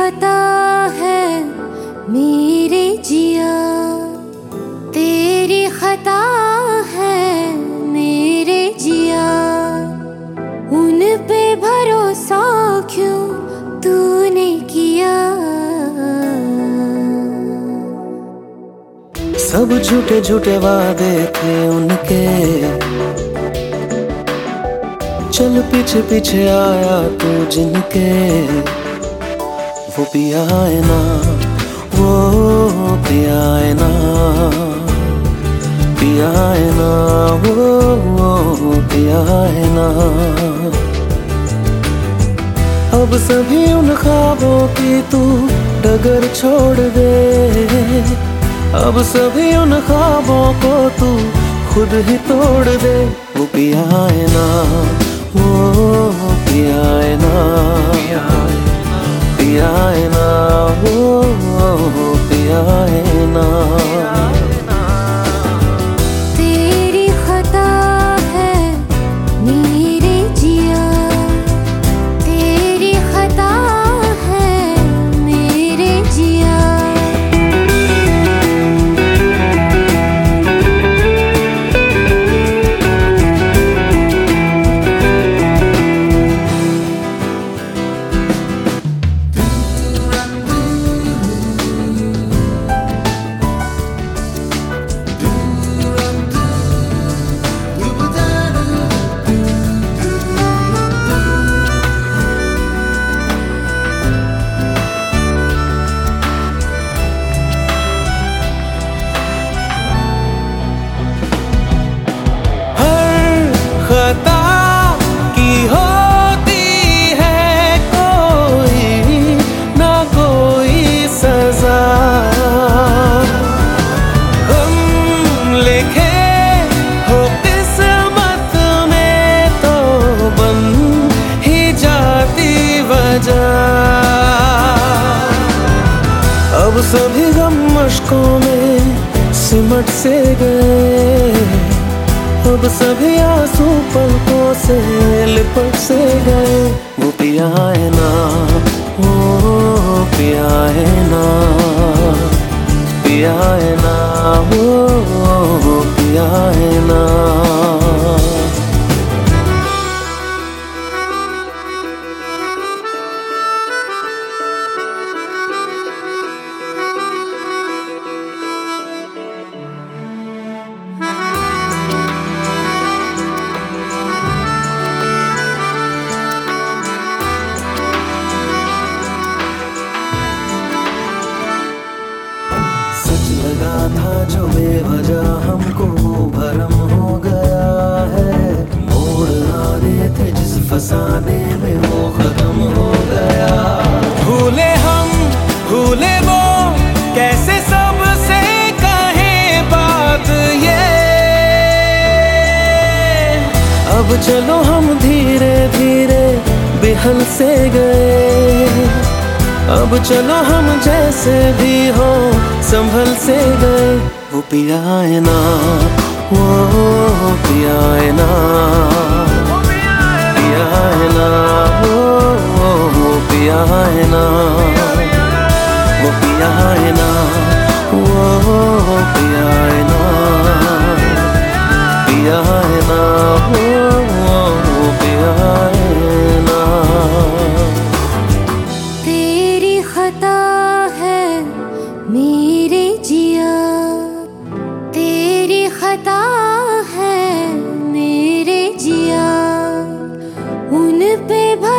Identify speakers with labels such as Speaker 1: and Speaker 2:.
Speaker 1: खता है मेरे जिया, तेरी खता है मेरे जिया। उन पे भरोसा क्यों तूने किया?
Speaker 2: सब झूठे झूठे वादे थे उनके, चल पीछे पीछे आया तू जिनके। वो पिया है ना, वो पिया है ना, पिया है ना, वो पिया है ना। अब सभी उन ख्वाबों की तू डगर छोड़ दे, अब सभी उन ख्वाबों को तू खुद ही तोड़ दे। वो पिया है ना, वो पिया है ना, पिया है ना, वो पिया है ना।
Speaker 1: तेरी खता है मेरे जिया, तेरी खता है मेरे जिया।
Speaker 2: खता की होती है कोई ना कोई सजा, हम लिखे हो किस्मत में तो बन ही जाती वजह। अब सभी गम मुश्कों में सिमट से गए, अब सभी आंसू पलकों से लिपट से गए। वो पिया है ना, वो पिया है ना, पिया है ना, वो पिया है ना। लगा था जो बेवजह हमको भरम हो गया है, मोड़ आने थे जिस फसाने में वो खत्म हो गया। भूले हम भूले वो कैसे सबसे कहें बात ये, अब चलो हम धीरे धीरे बेहल से गए, अब चलो हम जैसे भी हो संभल से गए। वो पिया है ना, वो पिया है ना, पिया है ना, वो पिया है ना, वो पिया है ना, वो पिया है ना, पिया है ना, वो पिया है ना।
Speaker 1: खता है मेरे जिया, तेरी खता है मेरे जिया। उन पे